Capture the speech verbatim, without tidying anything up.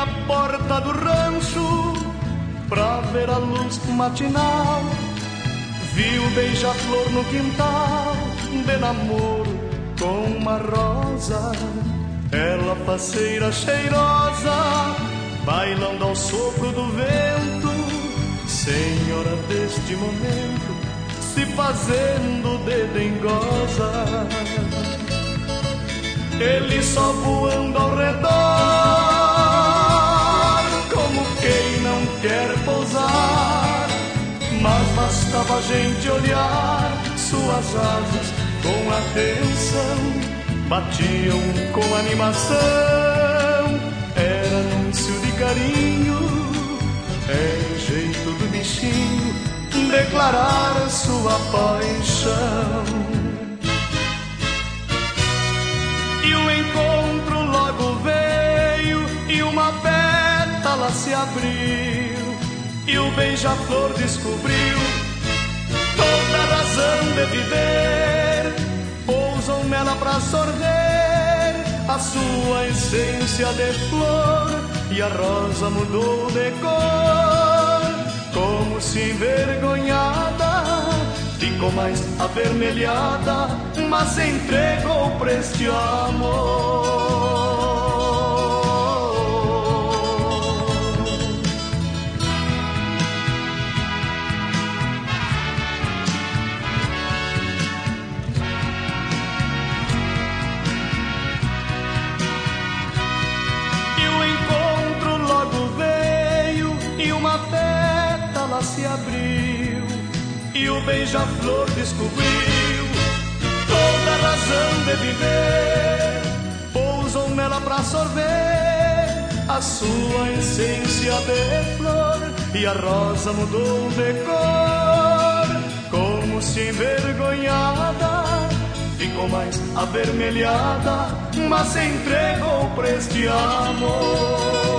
na porta do rancho pra ver a luz matinal. Vi o beija-flor no quintal de namoro com uma rosa. Ela faceira cheirosa, bailando ao sopro do vento. Senhora deste momento, se fazendo de dengosa. Ele só voando ao redor, como quem não quer pousar. Mas bastava a gente olhar suas asas com atenção. Batiam com animação, era anúncio de carinho. É jeito do bichinho declarar sua paixão. E o encontro logo veio, e uma pétala se abriu, e o beija-flor descobriu toda a razão de viver. Pousam nela pra sorver a sua essência de flor, e a rosa mudou de cor, como se envergonhada ficou mais avermelhada, mas se entregou pra este amor. E o encontro logo veio, e uma pétala se abriu, e o beija-flor descobriu toda a razão de viver. Pousam nela pra sorver a sua essência de flor, e a rosa mudou de cor, como se envergonhada ficou mais avermelhada, mas se entregou pra este amor.